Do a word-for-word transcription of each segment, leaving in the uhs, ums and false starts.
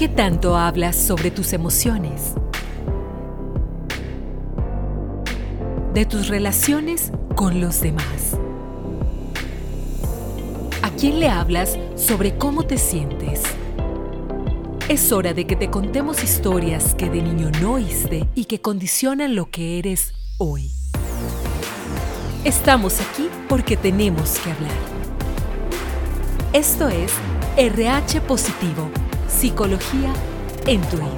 ¿Qué tanto hablas sobre tus emociones? De tus relaciones con los demás. ¿A quién le hablas sobre cómo te sientes? Es hora de que te contemos historias que de niño no oíste y que condicionan lo que eres hoy. Estamos aquí porque tenemos que hablar. Esto es R H Positivo, Psicología en tu oído.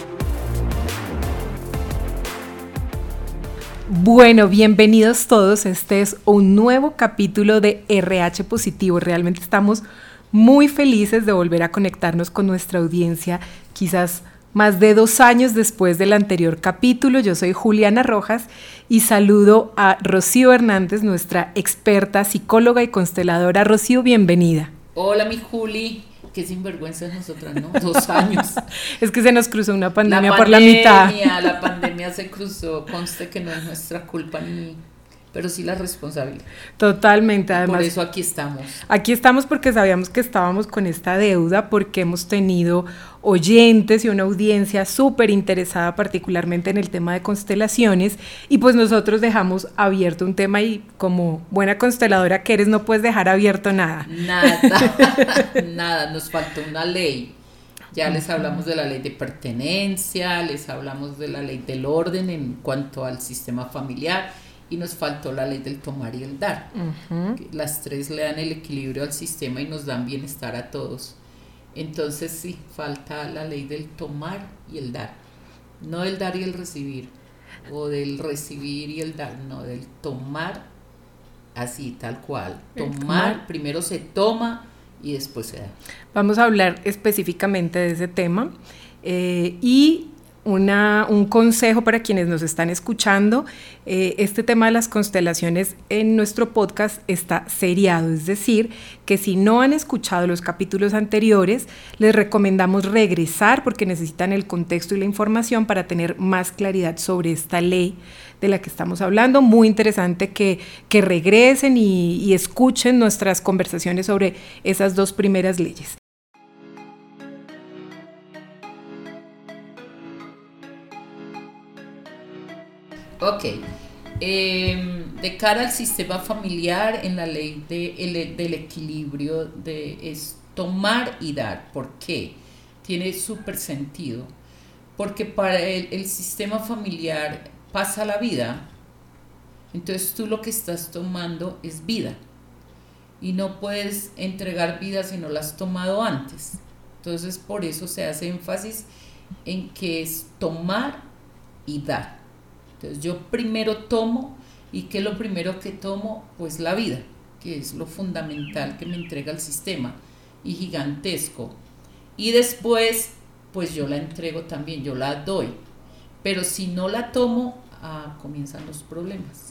Bueno, bienvenidos todos. Este es un nuevo capítulo de R H Positivo. Realmente estamos muy felices de volver a conectarnos con nuestra audiencia, quizás más de dos años después del anterior capítulo. Yo soy Juliana Rojas y saludo a Rocío Hernández, nuestra experta psicóloga y consteladora. Rocío, bienvenida. Hola, mi Juli. Qué sinvergüenza nosotras, ¿no? Dos años. Es que se nos cruzó una pandemia, la por la mitad. La pandemia se cruzó, conste que no es nuestra culpa ni... pero sí la responsabilidad. Totalmente, además. Por eso aquí estamos. Aquí estamos porque sabíamos que estábamos con esta deuda, porque hemos tenido oyentes y una audiencia súper interesada particularmente en el tema de constelaciones, y pues nosotros dejamos abierto un tema y como buena consteladora que eres no puedes dejar abierto nada. Nada, nada, nos faltó una ley. Ya les hablamos de la ley de pertenencia, les hablamos de la ley del orden en cuanto al sistema familiar, y nos faltó la ley del tomar y el dar. Uh-huh. Las tres le dan el equilibrio al sistema y nos dan bienestar a todos. Entonces sí, falta la ley del tomar y el dar. No del dar y el recibir, o del recibir y el dar, no, del tomar, así, tal cual. Tomar, primero se toma y después se da. Vamos a hablar específicamente de ese tema eh, y Una, un consejo para quienes nos están escuchando. Eh, este tema de las constelaciones en nuestro podcast está seriado, es decir, que si no han escuchado los capítulos anteriores, les recomendamos regresar porque necesitan el contexto y la información para tener más claridad sobre esta ley de la que estamos hablando. Muy interesante que, que regresen y, y escuchen nuestras conversaciones sobre esas dos primeras leyes. Ok, eh, de cara al sistema familiar, en la ley de, el, del equilibrio de, es tomar y dar. ¿Por qué? Tiene súper sentido, porque para el, el sistema familiar pasa la vida, entonces tú lo que estás tomando es vida, y no puedes entregar vida si no la has tomado antes. Entonces por eso se hace énfasis en que es tomar y dar. Entonces yo primero tomo, ¿y qué es lo primero que tomo? Pues la vida, que es lo fundamental que me entrega el sistema, y gigantesco. Y después, pues yo la entrego también, yo la doy. Pero si no la tomo, ah, comienzan los problemas.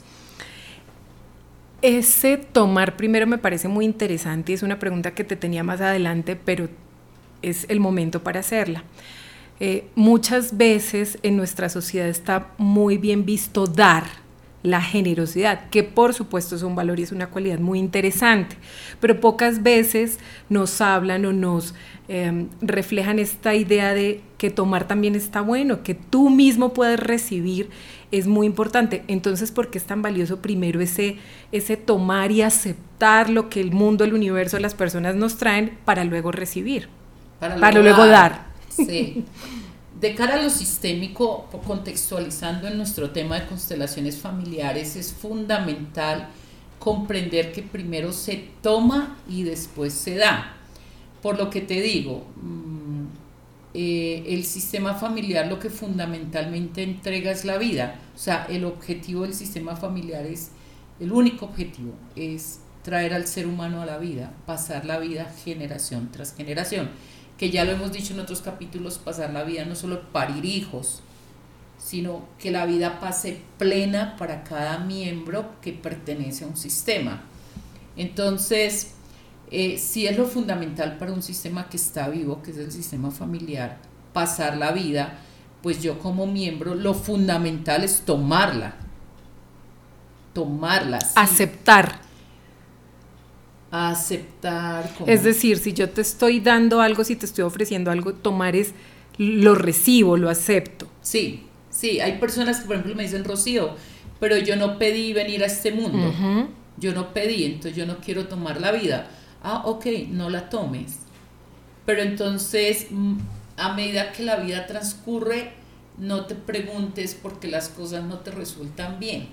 Ese tomar primero me parece muy interesante y es una pregunta que te tenía más adelante, pero es el momento para hacerla. Eh, muchas veces en nuestra sociedad está muy bien visto dar, la generosidad, que por supuesto es un valor y es una cualidad muy interesante, pero pocas veces nos hablan o nos eh, reflejan esta idea de que tomar también está bueno, que tú mismo puedes recibir, es muy importante. Entonces, ¿por qué es tan valioso primero ese, ese tomar y aceptar lo que el mundo, el universo, las personas nos traen para luego recibir, para luego, para luego dar? dar. Sí. De cara a lo sistémico, contextualizando en nuestro tema de constelaciones familiares, es fundamental comprender que primero se toma y después se da. Por lo que te digo, eh, el sistema familiar lo que fundamentalmente entrega es la vida. O sea, el objetivo del sistema familiar es, el único objetivo es traer al ser humano a la vida, pasar la vida generación tras generación. Que ya lo hemos dicho en otros capítulos, pasar la vida no solo parir hijos, sino que la vida pase plena para cada miembro que pertenece a un sistema. Entonces, eh, sí es lo fundamental para un sistema que está vivo, que es el sistema familiar, pasar la vida, pues yo como miembro, lo fundamental es tomarla, tomarla. Sí. Aceptar. a aceptar. Como... Es decir, si yo te estoy dando algo, si te estoy ofreciendo algo, tomar es, lo recibo, lo acepto. Sí, sí, hay personas que por ejemplo me dicen, Rocío, pero yo no pedí venir a este mundo, uh-huh. yo no pedí, entonces yo no quiero tomar la vida. Ah, ok, no la tomes. Pero entonces, a medida que la vida transcurre, no te preguntes por qué las cosas no te resultan bien,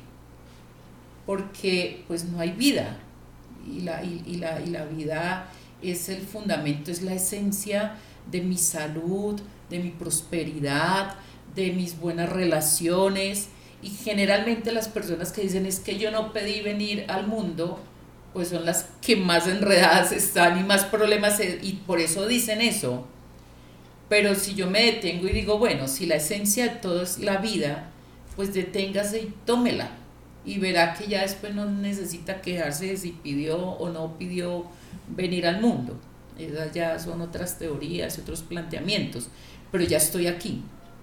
porque pues no hay vida, y la, y, y la, y la vida es el fundamento, es la esencia de mi salud, de mi prosperidad, de mis buenas relaciones. Y generalmente las personas que dicen es que yo no pedí venir al mundo, pues son las que más enredadas están y más problemas, y por eso dicen eso. Pero si yo me detengo y digo, bueno, si la esencia de todo es la vida, pues deténgase y tómela, y verá que ya después no necesita quejarse de si pidió o no pidió venir al mundo. Esas ya son otras teorías, otros planteamientos, pero ya estoy aquí.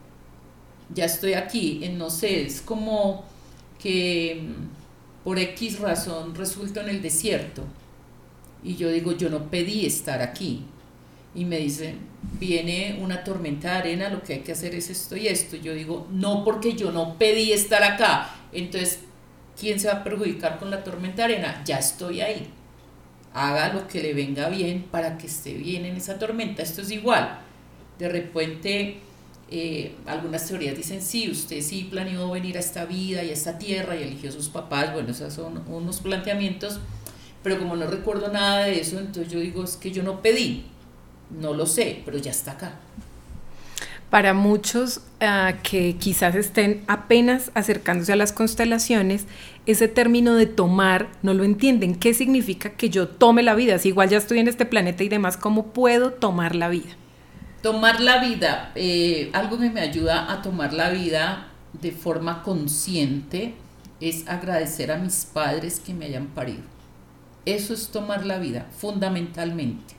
Ya estoy aquí, no sé, es como que por X razón resulto en el desierto y yo digo, yo no pedí estar aquí, y me dicen, viene una tormenta de arena, lo que hay que hacer es esto y esto, y yo digo, no, porque yo no pedí estar acá. Entonces, ¿quién se va a perjudicar con la tormenta de arena? Ya estoy ahí, haga lo que le venga bien para que esté bien en esa tormenta. Esto es igual, de repente eh, algunas teorías dicen, sí, usted sí planeó venir a esta vida y a esta tierra y eligió a sus papás, bueno, esos son unos planteamientos, pero como no recuerdo nada de eso, entonces yo digo, es que yo no pedí, no lo sé, pero ya está acá. Para muchos uh, que quizás estén apenas acercándose a las constelaciones, ese término de tomar no lo entienden. ¿Qué significa que yo tome la vida? Si igual ya estoy en este planeta y demás, ¿cómo puedo tomar la vida? Tomar la vida, eh, algo que me ayuda a tomar la vida de forma consciente es agradecer a mis padres que me hayan parido. Eso es tomar la vida, fundamentalmente.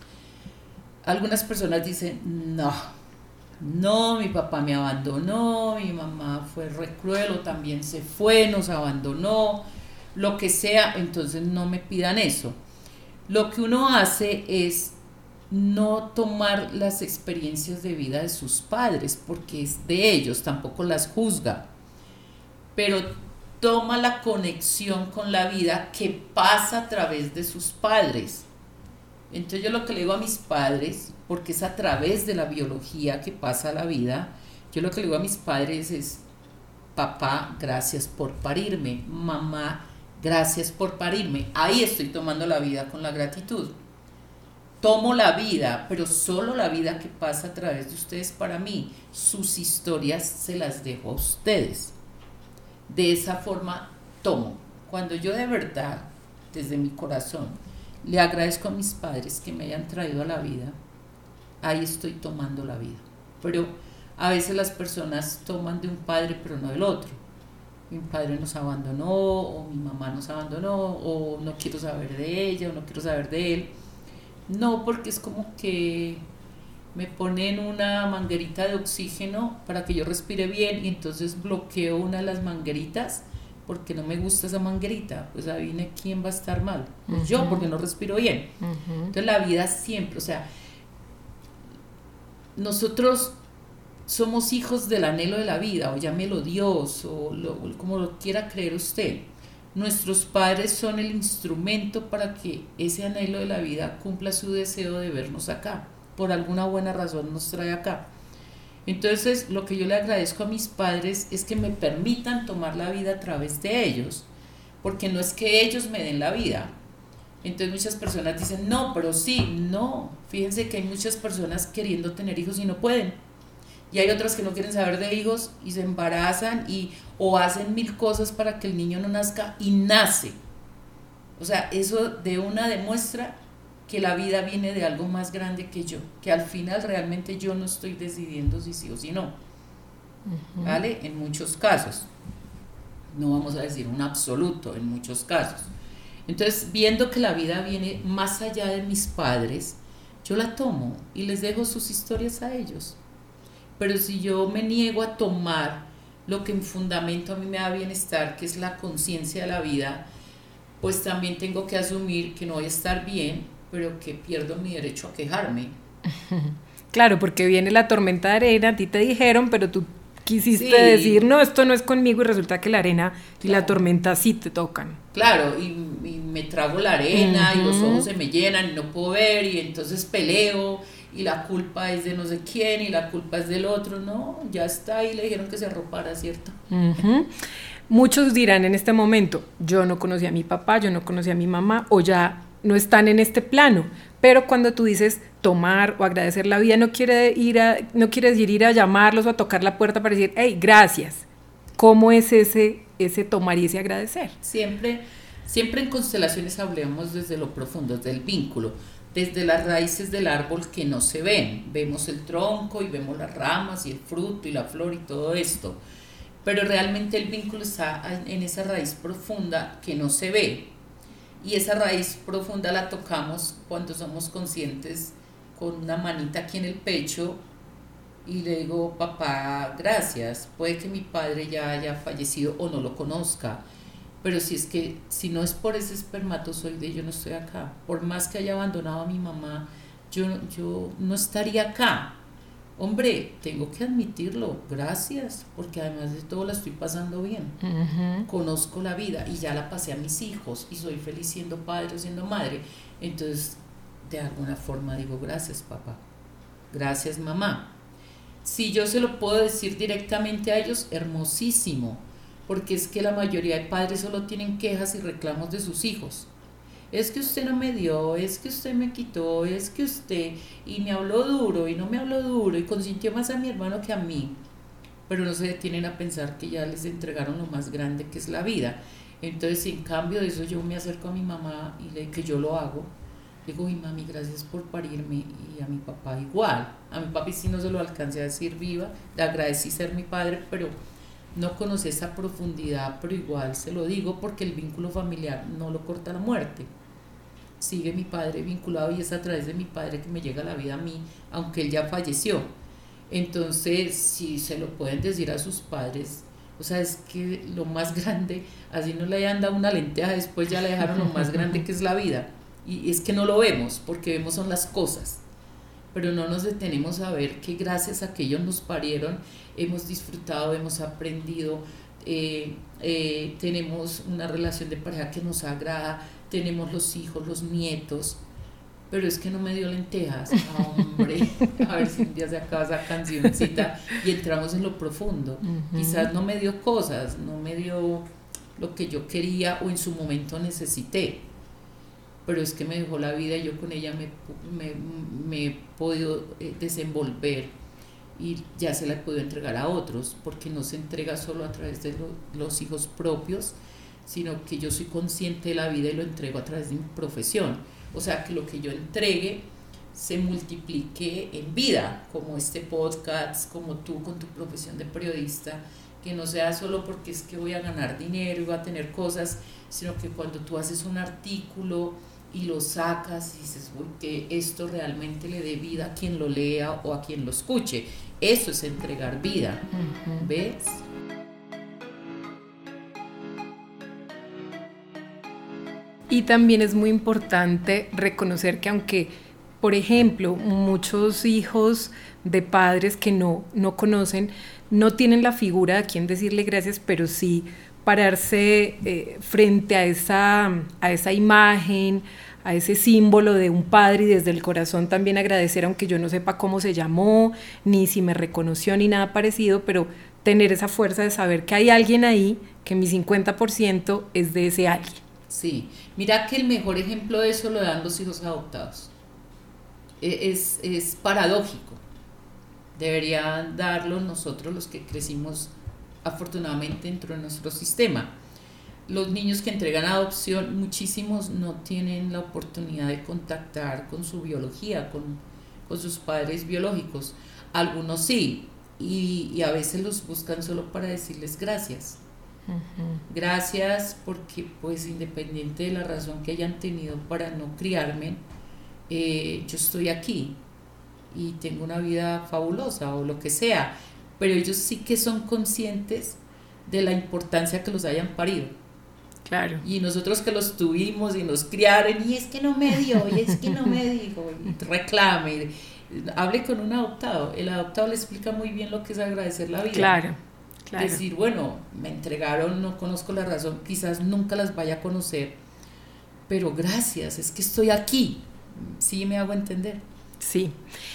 Algunas personas dicen, no, no, mi papá me abandonó, mi mamá fue re cruel o también se fue, nos abandonó, lo que sea, entonces no me pidan eso. Lo que uno hace es no tomar las experiencias de vida de sus padres, porque es de ellos, tampoco las juzga, pero toma la conexión con la vida que pasa a través de sus padres. Entonces yo lo que le digo a mis padres, porque es a través de la biología que pasa la vida, yo lo que le digo a mis padres es, papá, gracias por parirme, mamá, gracias por parirme. Ahí estoy tomando la vida con la gratitud. Tomo la vida, pero solo la vida que pasa a través de ustedes para mí. Sus historias se las dejo a ustedes. De esa forma tomo. Cuando yo de verdad, desde mi corazón, le agradezco a mis padres que me hayan traído a la vida, ahí estoy tomando la vida. Pero a veces las personas toman de un padre pero no del otro. Mi padre nos abandonó, o mi mamá nos abandonó, o no quiero saber de ella, o no quiero saber de él. No, porque es como que me ponen una manguerita de oxígeno para que yo respire bien y entonces bloqueo una de las mangueritas porque no me gusta esa manguerita, pues ahí viene quién va a estar mal, pues uh-huh. yo, porque no respiro bien. Uh-huh. Entonces la vida siempre, o sea, nosotros somos hijos del anhelo de la vida, o llámelo Dios, o lo, como lo quiera creer usted. Nuestros padres son el instrumento para que ese anhelo de la vida cumpla su deseo de vernos acá. Por alguna buena razón nos trae acá. Entonces, lo que yo le agradezco a mis padres es que me permitan tomar la vida a través de ellos, porque no es que ellos me den la vida. Entonces muchas personas dicen, no, pero sí, no. Fíjense que hay muchas personas queriendo tener hijos y no pueden. Y hay otras que no quieren saber de hijos y se embarazan y, o hacen mil cosas para que el niño no nazca y nace. O sea, eso de una demuestra que la vida viene de algo más grande que yo, que al final realmente yo no estoy decidiendo si sí o si no. Uh-huh. ¿Vale? En muchos casos. No vamos a decir un absoluto, en muchos casos. Entonces, viendo que la vida viene más allá de mis padres, yo la tomo y les dejo sus historias a ellos. Pero si yo me niego a tomar lo que en fundamento a mí me da bienestar, que es la conciencia de la vida, pues también tengo que asumir que no voy a estar bien, pero que pierdo mi derecho a quejarme. Claro, porque viene la tormenta de arena, a ti te dijeron, pero tú quisiste Sí. decir, no, esto no es conmigo, y resulta que la arena y Claro. la tormenta sí te tocan. Claro, y, y me trago la arena, Uh-huh. y los ojos se me llenan y no puedo ver, y entonces peleo, y la culpa es de no sé quién, y la culpa es del otro. No, ya está ahí, le dijeron que se arropara, ¿cierto? Uh-huh. Muchos dirán en este momento, yo no conocí a mi papá, yo no conocí a mi mamá, o ya no están en este plano. Pero cuando tú dices tomar o agradecer la vida, no quiere ir a, no quiere decir ir a llamarlos o a tocar la puerta para decir, hey, gracias. ¿Cómo es ese, ese tomar y ese agradecer? Siempre, siempre en constelaciones hablemos desde lo profundo, desde el vínculo, desde las raíces del árbol que no se ven. Vemos el tronco y vemos las ramas y el fruto y la flor y todo esto. Pero realmente el vínculo está en esa raíz profunda que no se ve. Y esa raíz profunda la tocamos cuando somos conscientes con una manita aquí en el pecho y le digo, papá, gracias. Puede que mi padre ya haya fallecido o no lo conozca, pero si es que, si no es por ese espermatozoide, yo no estoy acá. Por más que haya abandonado a mi mamá, yo, yo no estaría acá. Hombre, tengo que admitirlo, gracias, porque además de todo la estoy pasando bien. Uh-huh. Conozco la vida y ya la pasé a mis hijos y soy feliz siendo padre o siendo madre. Entonces, de alguna forma digo, gracias papá, gracias mamá. Si yo se lo puedo decir directamente a ellos, hermosísimo, porque es que la mayoría de padres solo tienen quejas y reclamos de sus hijos. Es que usted no me dio, es que usted me quitó, es que usted, y me habló duro, y no me habló duro, y consintió más a mi hermano que a mí. Pero no se detienen a pensar que ya les entregaron lo más grande que es la vida. Entonces, en cambio de eso, yo me acerco a mi mamá y le que yo lo hago. Digo, y mami, gracias por parirme, y a mi papá igual. A mi papi sí no se lo alcancé a decir viva, le agradecí ser mi padre, pero no conocí esa profundidad, pero igual se lo digo porque el vínculo familiar no lo corta la muerte. Sigue mi padre vinculado y es a través de mi padre que me llega la vida a mí, aunque él ya falleció. Entonces, si se lo pueden decir a sus padres, o sea, es que lo más grande, así no le hayan dado una lenteja, después ya le dejaron lo más grande que es la vida. Y es que no lo vemos, porque vemos son las cosas, pero no nos detenemos a ver que gracias a que ellos nos parieron, hemos disfrutado, hemos aprendido, eh, eh, tenemos una relación de pareja que nos agrada, tenemos los hijos, los nietos, pero es que no me dio lentejas. Ah, hombre, a ver si un día se acaba esa cancioncita y entramos en lo profundo. Uh-huh. Quizás no me dio cosas, no me dio lo que yo quería o en su momento necesité, pero es que me dejó la vida y yo con ella me, me, me he podido desenvolver y ya se la he podido entregar a otros, porque no se entrega solo a través de lo, los hijos propios, sino que yo soy consciente de la vida y lo entrego a través de mi profesión. O sea, que lo que yo entregue se multiplique en vida, como este podcast, como tú con tu profesión de periodista, que no sea solo porque es que voy a ganar dinero y voy a tener cosas, sino que cuando tú haces un artículo y lo sacas y dices, uy, que esto realmente le dé vida a quien lo lea o a quien lo escuche. Eso es entregar vida, uh-huh. ¿Ves? Y también es muy importante reconocer que aunque, por ejemplo, muchos hijos de padres que no, no conocen, no tienen la figura a quien decirle gracias, pero sí pararse eh, frente a esa, a esa imagen, a ese símbolo de un padre y desde el corazón también agradecer, aunque yo no sepa cómo se llamó, ni si me reconoció, ni nada parecido, pero tener esa fuerza de saber que hay alguien ahí, que mi cincuenta por ciento es de ese alguien. Sí, mira que el mejor ejemplo de eso lo dan los hijos adoptados. Es, es paradójico. Deberían darlo nosotros los que crecimos afortunadamente dentro de nuestro sistema. Los niños que entregan adopción, muchísimos no tienen la oportunidad de contactar con su biología, con, con sus padres biológicos. Algunos sí, y, y a veces los buscan solo para decirles gracias. Uh-huh. Gracias porque pues independiente de la razón que hayan tenido para no criarme, eh, yo estoy aquí y tengo una vida fabulosa o lo que sea, pero ellos sí que son conscientes de la importancia que los hayan parido. Claro. Y nosotros que los tuvimos y nos criaron, y es que no me dio, y es que no me dijo, y reclame. Y hable con un adoptado. El adoptado le explica muy bien lo que es agradecer la vida. Claro, claro. Decir, bueno, me entregaron, no conozco la razón, quizás nunca las vaya a conocer, pero gracias, es que estoy aquí. ¿Sí me hago entender? Sí.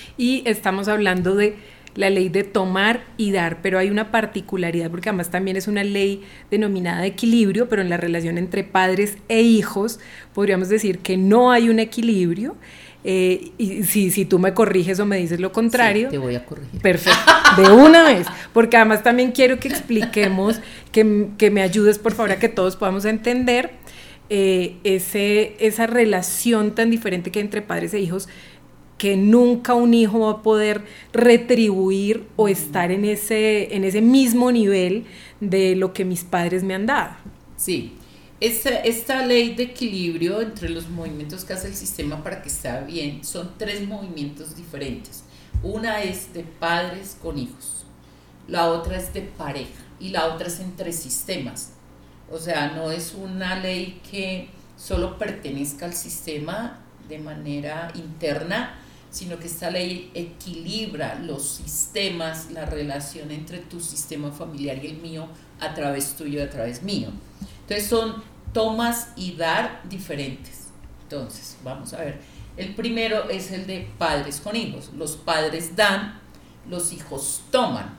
Y estamos hablando de la ley de tomar y dar, pero hay una particularidad, porque además también es una ley denominada equilibrio, pero en la relación entre padres e hijos podríamos decir que no hay un equilibrio. Eh, y si, si tú me corriges o me dices lo contrario, sí, te voy a corregir. Perfecto, de una vez, porque además también quiero que expliquemos, que, que me ayudes por favor a que todos podamos entender eh, ese, esa relación tan diferente que hay entre padres e hijos, que nunca un hijo va a poder retribuir o estar en ese, en ese mismo nivel de lo que mis padres me han dado. Sí. Esta, esta ley de equilibrio entre los movimientos que hace el sistema para que esté bien, son tres movimientos diferentes. Una es de padres con hijos, la otra es de pareja y la otra es entre sistemas. O sea, no es una ley que solo pertenezca al sistema de manera interna, sino que esta ley equilibra los sistemas, la relación entre tu sistema familiar y el mío a través tuyo y a través mío. Entonces son tomas y dar diferentes. Entonces, vamos a ver. El primero es el de padres con hijos. Los padres dan, los hijos toman.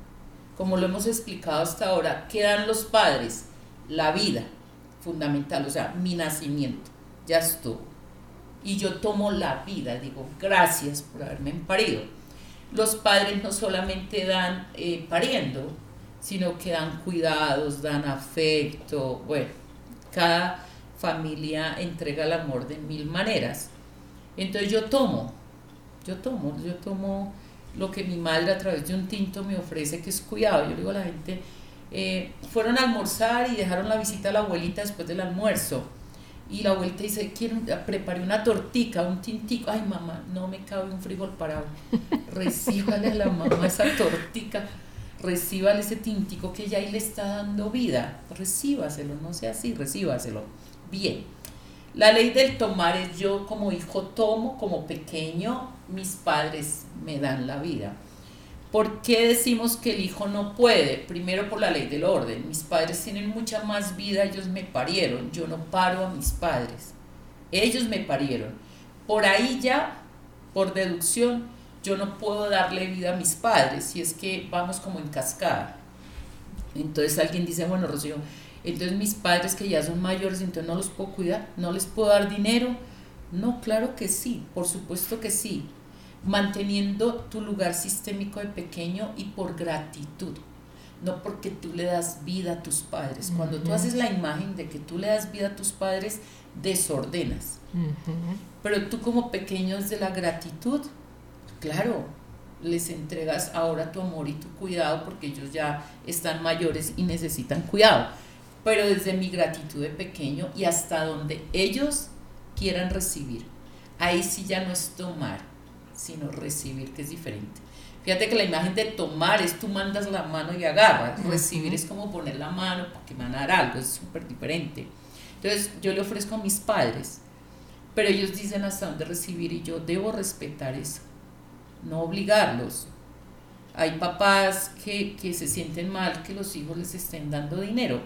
Como lo hemos explicado hasta ahora, ¿qué dan los padres? La vida, fundamental, o sea, mi nacimiento, ya estuvo. Y yo tomo la vida, digo, gracias por haberme parido. Los padres no solamente dan eh, pariendo, sino que dan cuidados, dan afecto. Bueno, cada familia entrega el amor de mil maneras. Entonces yo tomo, yo tomo, yo tomo lo que mi madre a través de un tinto me ofrece, que es cuidado. Yo le digo a la gente, eh, fueron a almorzar y dejaron la visita a la abuelita después del almuerzo. Y la abuelita dice, quiero, preparé una tortica, un tintico. Ay, mamá, no me cabe un frijol parado. Recíbale a la mamá esa tortica. Recíbale ese tintico que ya ahí le está dando vida, recíbaselo, no sea así, recíbaselo. Bien, la ley del tomar es yo como hijo tomo, como pequeño, mis padres me dan la vida. ¿Por qué decimos que el hijo no puede? Primero por la ley del orden, mis padres tienen mucha más vida, ellos me parieron, yo no paro a mis padres, ellos me parieron. Por ahí ya, por deducción, yo no puedo darle vida a mis padres, si es que vamos como en cascada. Entonces alguien dice, bueno, Rocío, entonces mis padres que ya son mayores, entonces no los puedo cuidar, no les puedo dar dinero. No, claro que sí, por supuesto que sí, manteniendo tu lugar sistémico de pequeño y por gratitud, no porque tú le das vida a tus padres. Cuando uh-huh. tú haces la imagen de que tú le das vida a tus padres, desordenas. Uh-huh. Pero tú como pequeño desde la gratitud, claro, les entregas ahora tu amor y tu cuidado porque ellos ya están mayores y necesitan cuidado, pero desde mi gratitud de pequeño y hasta donde ellos quieran recibir. Ahí sí ya no es tomar, sino recibir, que es diferente. Fíjate que la imagen de tomar es tú mandas la mano y agarras, uh-huh. recibir es como poner la mano porque me van a dar algo, es súper diferente. Entonces yo le ofrezco a mis padres, pero ellos dicen hasta dónde recibir y yo debo respetar eso. No obligarlos. Hay papás que, que se sienten mal que los hijos les estén dando dinero.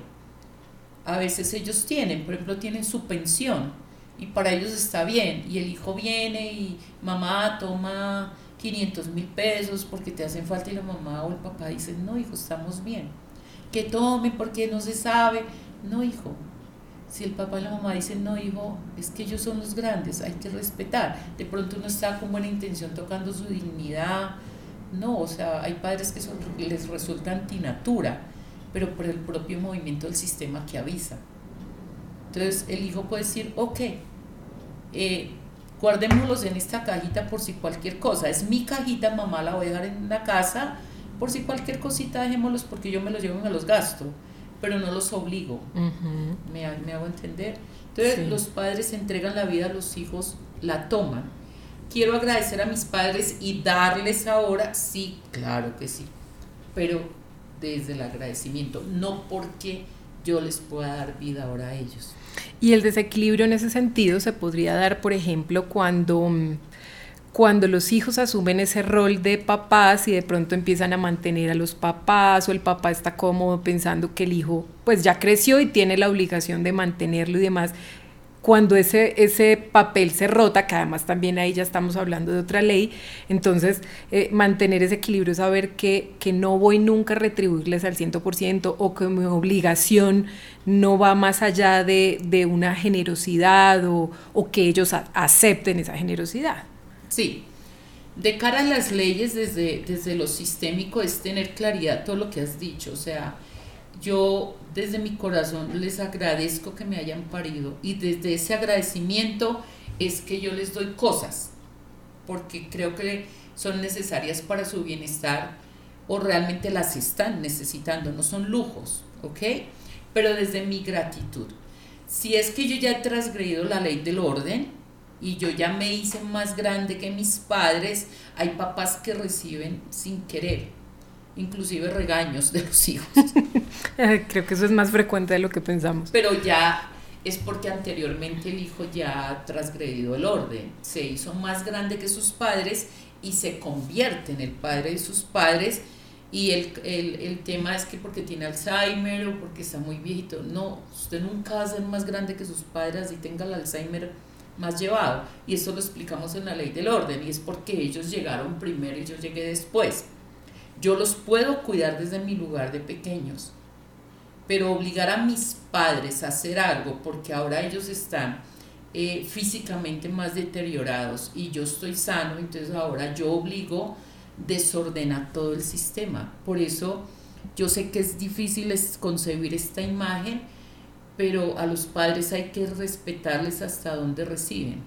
A veces ellos tienen, por ejemplo, tienen su pensión y para ellos está bien. Y el hijo viene y mamá toma quinientos mil pesos porque te hacen falta y la mamá o el papá dicen, no hijo, estamos bien. Que tome porque no se sabe. No hijo. Si el papá y la mamá dicen, no hijo, es que ellos son los grandes, hay que respetar. De pronto uno está con buena intención tocando su dignidad. No, o sea, hay padres que son, les resulta antinatura, pero por el propio movimiento del sistema que avisa. Entonces el hijo puede decir, ok, eh, guardémoslos en esta cajita por si cualquier cosa. Es mi cajita, mamá la voy a dejar en la casa, por si cualquier cosita dejémoslos porque yo me los llevo y me los gasto. Pero no los obligo, uh-huh. me, me hago entender. Entonces sí. Los padres entregan la vida a los hijos, la toman. Quiero agradecer a mis padres y darles ahora, sí, claro que sí, pero desde el agradecimiento, no porque yo les pueda dar vida ahora a ellos. Y el desequilibrio en ese sentido se podría dar, por ejemplo, cuando, cuando los hijos asumen ese rol de papás y de pronto empiezan a mantener a los papás, o el papá está cómodo pensando que el hijo pues ya creció y tiene la obligación de mantenerlo y demás. Cuando ese, ese papel se rota, que además también ahí ya estamos hablando de otra ley, entonces eh, mantener ese equilibrio, saber que, que no voy nunca a retribuirles al cien por ciento, o que mi obligación no va más allá de, de una generosidad, o, o que ellos a, acepten esa generosidad. Sí, de cara a las leyes, desde, desde lo sistémico, es tener claridad todo lo que has dicho. O sea, yo desde mi corazón les agradezco que me hayan parido, y desde ese agradecimiento es que yo les doy cosas, porque creo que son necesarias para su bienestar, o realmente las están necesitando, no son lujos, ¿ok? Pero desde mi gratitud. Si es que yo ya he transgredido la ley del orden y yo ya me hice más grande que mis padres, hay papás que reciben sin querer, inclusive regaños de los hijos. Creo que eso es más frecuente de lo que pensamos. Pero ya es porque anteriormente el hijo ya ha transgredido el orden, se hizo más grande que sus padres y se convierte en el padre de sus padres, y el, el, el tema es que porque tiene Alzheimer o porque está muy viejito. No, usted nunca va a ser más grande que sus padres y tenga el Alzheimer más llevado, y eso lo explicamos en la ley del orden, y es porque ellos llegaron primero y yo llegué después. Yo los puedo cuidar desde mi lugar de pequeños, pero obligar a mis padres a hacer algo porque ahora ellos están eh, físicamente más deteriorados y yo estoy sano, entonces ahora yo obligo, desordena todo el sistema. Por eso yo sé que es difícil concebir esta imagen, pero a los padres hay que respetarles hasta donde reciben.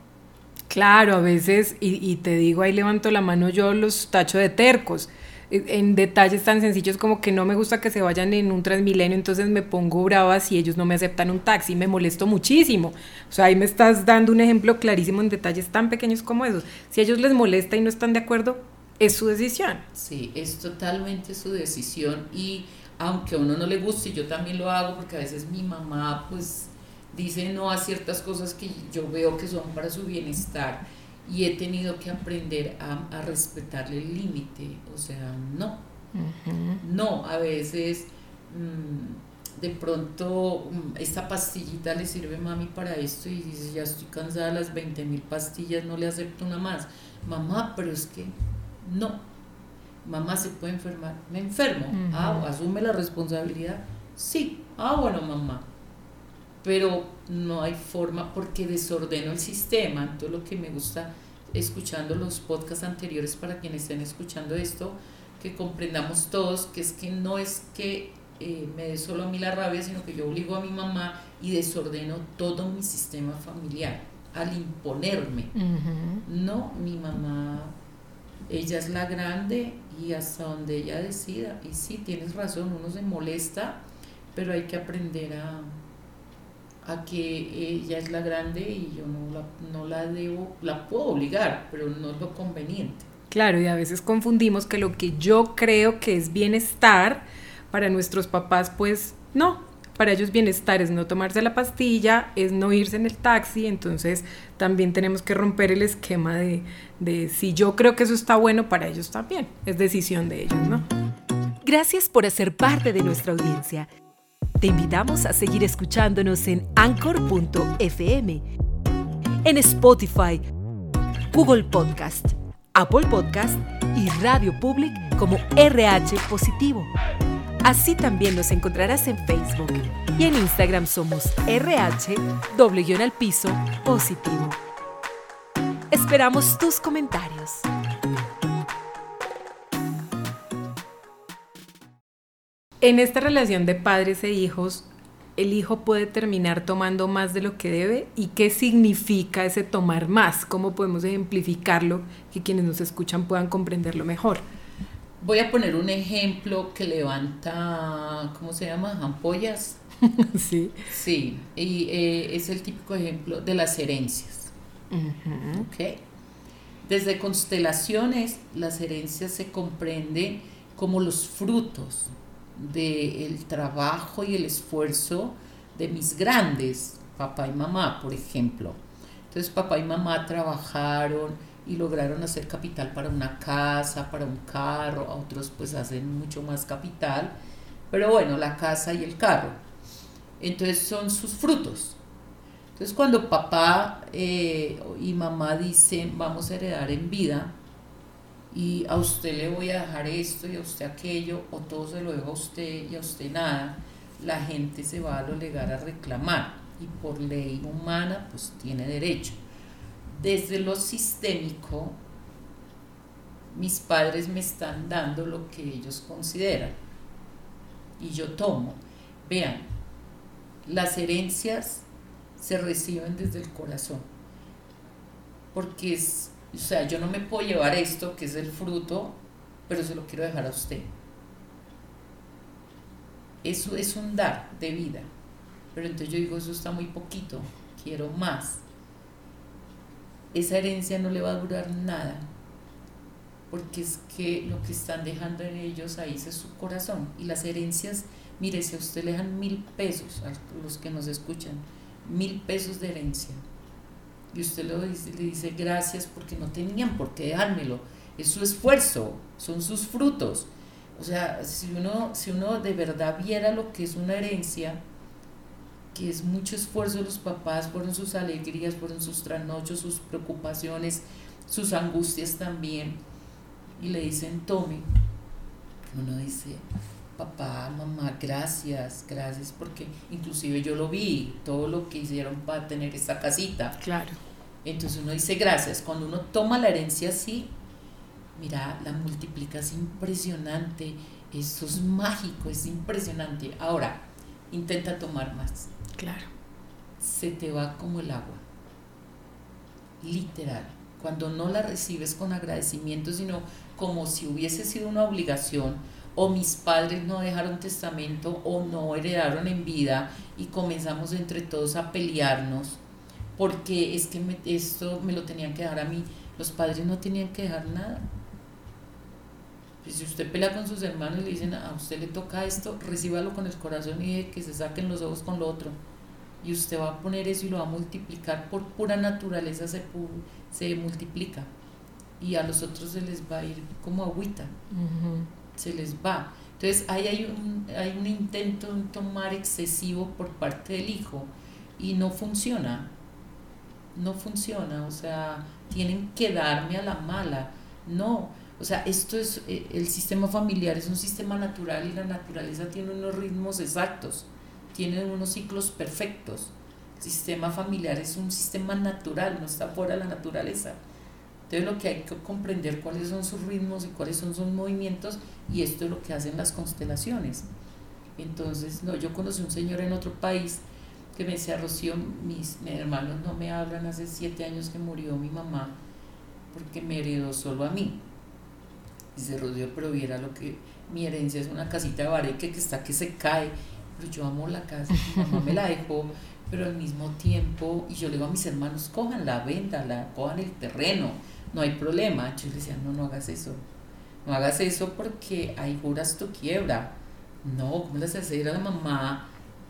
Claro, a veces, y, y te digo, ahí levanto la mano, yo los tacho de tercos, en detalles tan sencillos como que no me gusta que se vayan en un Transmilenio, entonces me pongo brava si ellos no me aceptan un taxi, me molesto muchísimo. O sea, ahí me estás dando un ejemplo clarísimo en detalles tan pequeños como esos. Si a ellos les molesta y no están de acuerdo, es su decisión. Sí, es totalmente su decisión, y aunque a uno no le guste, yo también lo hago porque a veces mi mamá pues dice no a ciertas cosas que yo veo que son para su bienestar, y he tenido que aprender a, a respetarle el límite. O sea, no, uh-huh. no, a veces mmm, de pronto mmm, esta pastillita le sirve mami para esto, y dice ya estoy cansada de las veinte mil pastillas, no le acepto una más. Mamá, pero es que no, mamá se puede enfermar, me enfermo, uh-huh. ah, asume la responsabilidad, sí, ah bueno mamá, pero no hay forma porque desordeno el sistema. Entonces lo que me gusta, escuchando los podcasts anteriores para quienes estén escuchando esto, que comprendamos todos que es que no es que eh, me dé solo a mí la rabia, sino que yo obligo a mi mamá y desordeno todo mi sistema familiar al imponerme. Uh-huh. No, mi mamá, ella es la grande y hasta donde ella decida. Y sí, tienes razón, uno se molesta, pero hay que aprender a a que ella es la grande y yo no la, no la debo, la puedo obligar, pero no es lo conveniente. Claro, y a veces confundimos que lo que yo creo que es bienestar para nuestros papás, pues no, para ellos bienestar es no tomarse la pastilla, es no irse en el taxi. Entonces también tenemos que romper el esquema de, de si yo creo que eso está bueno, para ellos también, es decisión de ellos, ¿no? Gracias por hacer parte de nuestra audiencia. Te invitamos a seguir escuchándonos en anchor punto efe eme, en Spotify, Google Podcast, Apple Podcast y Radio Public como erre hache Positivo. Así también nos encontrarás en Facebook, y en Instagram somos erre hache doble guión al piso positivo. Esperamos tus comentarios. En esta relación de padres e hijos, el hijo puede terminar tomando más de lo que debe. ¿Y qué significa ese tomar más? ¿Cómo podemos ejemplificarlo, que quienes nos escuchan puedan comprenderlo mejor? Voy a poner un ejemplo que levanta, ¿cómo se llama? Ampollas. Sí. Sí, y eh, es el típico ejemplo de las herencias. Uh-huh. ¿Okay? Desde constelaciones, las herencias se comprenden como los frutos, del trabajo y el esfuerzo de mis grandes, papá y mamá, por ejemplo. Entonces papá y mamá trabajaron y lograron hacer capital para una casa, para un carro, otros pues hacen mucho más capital, pero bueno, la casa y el carro. Entonces son sus frutos. Entonces cuando papá eh, y mamá dicen vamos a heredar en vida y a usted le voy a dejar esto y a usted aquello, o todo se lo dejo a usted y a usted nada, la gente se va a lo legal a reclamar y por ley humana pues tiene derecho. Desde lo sistémico, mis padres me están dando lo que ellos consideran y yo tomo. Vean, las herencias se reciben desde el corazón, porque es, o sea, yo no me puedo llevar esto que es el fruto, pero se lo quiero dejar a usted. Eso es un dar de vida, pero entonces yo digo, eso está muy poquito, quiero más. Esa herencia no le va a durar nada, porque es que lo que están dejando en ellos ahí es su corazón. Y las herencias, mire, si a usted le dejan mil pesos, a los que nos escuchan, mil pesos de herencia, y usted le dice, le dice gracias porque no tenían por qué dejármelo, es su esfuerzo, son sus frutos. O sea, si uno, si uno de verdad viera lo que es una herencia, que es mucho esfuerzo de los papás, fueron sus alegrías, fueron sus trasnochos, sus preocupaciones, sus angustias también, y le dicen tome, uno dice papá, mamá, gracias, gracias, porque inclusive yo lo vi, todo lo que hicieron para tener esta casita. Claro. Entonces uno dice gracias. Cuando uno toma la herencia así, mira, la multiplica, es impresionante, eso es mágico, es impresionante. Ahora, intenta tomar más. Claro. Se te va como el agua, literal. Cuando no la recibes con agradecimiento, sino como si hubiese sido una obligación, o mis padres no dejaron testamento o no heredaron en vida y comenzamos entre todos a pelearnos porque es que me, esto me lo tenían que dejar a mí. Los padres no tenían que dejar nada. Y si usted pelea con sus hermanos y le dicen a usted le toca esto, recíbalo con el corazón y deje que se saquen los ojos con lo otro, y usted va a poner eso y lo va a multiplicar. Por pura naturaleza se, se multiplica y a los otros se les va a ir como agüita. Uh-huh. Se les va. Entonces ahí hay un, hay un intento de tomar excesivo por parte del hijo y no funciona, no funciona, o sea, tienen que darme a la mala, no, o sea, esto es, el sistema familiar es un sistema natural y la naturaleza tiene unos ritmos exactos, tiene unos ciclos perfectos. El sistema familiar es un sistema natural, no está fuera de la naturaleza. Entonces lo que hay que comprender cuáles son sus ritmos y cuáles son sus movimientos, y esto es lo que hacen las constelaciones. Entonces, no, yo conocí un señor en otro país que me decía, Rocío, mis, mis hermanos no me hablan, hace siete años que murió mi mamá porque me heredó solo a mí. Dice, Rocío, pero viera lo que mi herencia es una casita de bareque que está que se cae, pero yo amo la casa, mi mamá me la dejó, pero al mismo tiempo, y yo le digo a mis hermanos, cojanla, véndala, cojan el terreno, no hay problema. Yo le decía, no, no hagas eso, no hagas eso porque ahí juras tu quiebra. No, ¿cómo le vas a hacer a la mamá?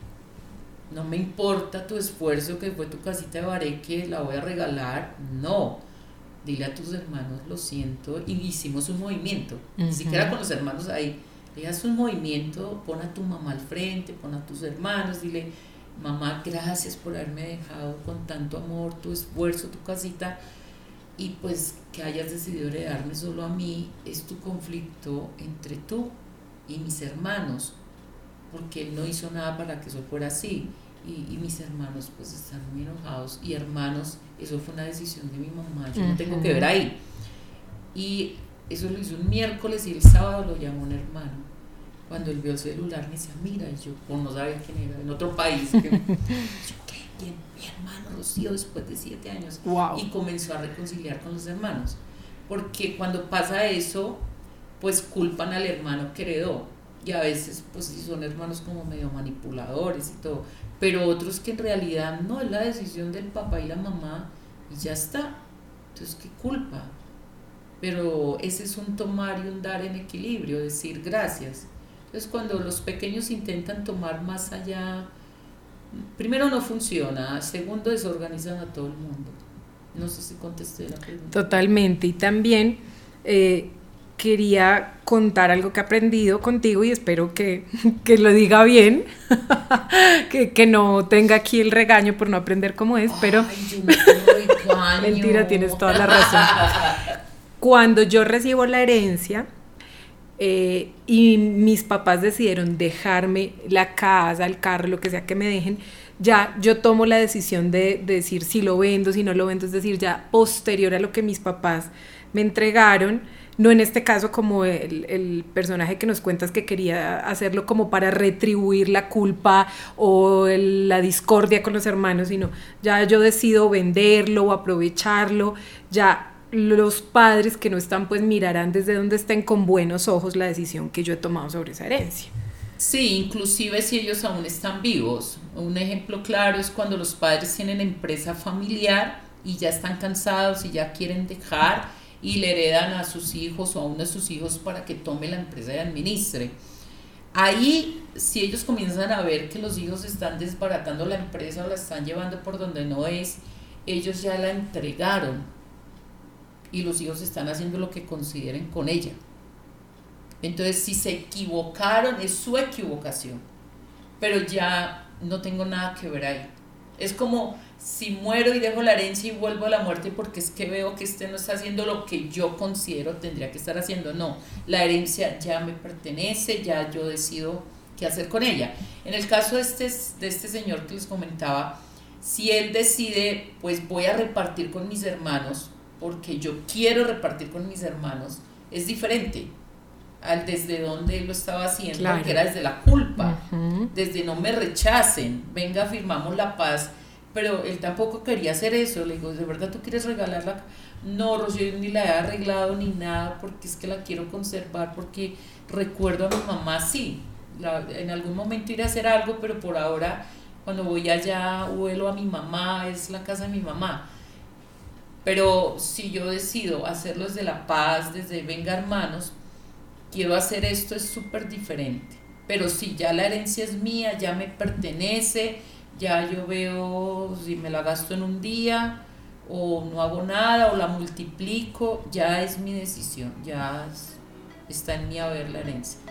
No me importa tu esfuerzo, que fue tu casita de bareque, la voy a regalar. No, dile a tus hermanos, lo siento, y hicimos un movimiento, uh-huh. Ni siquiera con los hermanos ahí, le das un movimiento, pon a tu mamá al frente, pon a tus hermanos, dile, mamá, gracias por haberme dejado con tanto amor, tu esfuerzo, tu casita, y pues que hayas decidido heredarme solo a mí, es tu conflicto entre tú y mis hermanos, porque él no hizo nada para que eso fuera así, y, y mis hermanos pues están muy enojados, y hermanos, eso fue una decisión de mi mamá, yo uh-huh. no tengo que ver ahí, y eso lo hizo un miércoles, y el sábado lo llamó un hermano. Cuando él vio el celular me decía, mira, y yo pues, no sabía quién era, en otro país. Que, yo, ¿qué? ¿Quién? Mi hermano Rocío, después de siete años. Wow. Y comenzó a reconciliar con los hermanos. Porque cuando pasa eso, pues culpan al hermano que heredó. Y a veces, pues sí, son hermanos como medio manipuladores y todo. Pero otros que en realidad no, es la decisión del papá y la mamá, y ya está. Entonces, ¿qué culpa? Pero ese es un tomar y un dar en equilibrio, decir gracias. Entonces cuando los pequeños intentan tomar más allá, primero no funciona, segundo desorganizan a todo el mundo. No sé si contesté la pregunta. Totalmente, y también eh, quería contar algo que he aprendido contigo y espero que, que lo diga bien, que, que no tenga aquí el regaño por no aprender cómo es, pero Ay, yo me regaño. Mentira, tienes toda la razón. Cuando yo recibo la herencia eh, y mis papás decidieron dejarme la casa, el carro, lo que sea que me dejen, ya yo tomo la decisión de, de decir si lo vendo, si no lo vendo, es decir, ya posterior a lo que mis papás me entregaron, no en este caso como el, el personaje que nos cuentas que quería hacerlo como para retribuir la culpa o el, la discordia con los hermanos, sino ya yo decido venderlo o aprovecharlo, ya los padres que no están pues mirarán desde donde estén con buenos ojos la decisión que yo he tomado sobre esa herencia. Sí, inclusive si ellos aún están vivos. Un ejemplo claro es cuando los padres tienen empresa familiar y ya están cansados y ya quieren dejar y le heredan a sus hijos o a uno de sus hijos para que tome la empresa y administre. Ahí, si ellos comienzan a ver que los hijos están desbaratando la empresa o la están llevando por donde no es, ellos ya la entregaron y los hijos están haciendo lo que consideren con ella. Entonces, si se equivocaron, es su equivocación, pero ya no tengo nada que ver ahí. Es como si muero y dejo la herencia y vuelvo a la muerte porque es que veo que este no está haciendo lo que yo considero tendría que estar haciendo. No, la herencia ya me pertenece, ya yo decido qué hacer con ella. En el caso de este, de este señor que les comentaba, si él decide, pues voy a repartir con mis hermanos, porque yo quiero repartir con mis hermanos, es diferente al desde donde él lo estaba haciendo, claro, que era desde la culpa, uh-huh. desde no me rechacen, venga, firmamos la paz, pero él tampoco quería hacer eso. Le digo, ¿de verdad tú quieres regalarla? No, Rocío, ni la he arreglado ni nada, porque es que la quiero conservar, porque recuerdo a mi mamá, sí, la, en algún momento iré a hacer algo, pero por ahora, cuando voy allá, vuelo a mi mamá, es la casa de mi mamá. Pero si yo decido hacerlo desde la paz, desde venga hermanos, quiero hacer esto, es súper diferente. Pero si ya la herencia es mía, ya me pertenece, ya yo veo si me la gasto en un día o no hago nada o la multiplico, ya es mi decisión, ya es, está en mí a ver la herencia.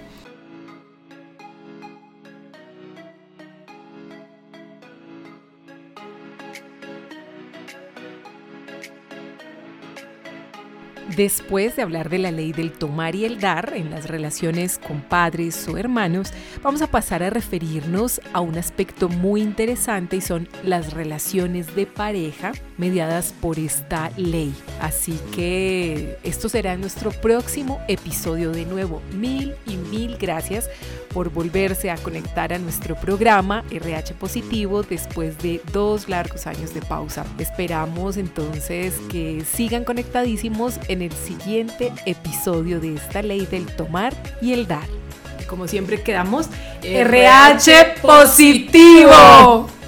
Después de hablar de la ley del tomar y el dar en las relaciones con padres o hermanos, vamos a pasar a referirnos a un aspecto muy interesante y son las relaciones de pareja mediadas por esta ley. Así que esto será nuestro próximo episodio. De nuevo, mil y mil gracias por volverse a conectar a nuestro programa R H Positivo después de dos largos años de pausa. Esperamos entonces que sigan conectadísimos en el siguiente episodio de esta ley del tomar y el dar. Como siempre quedamos R H Positivo.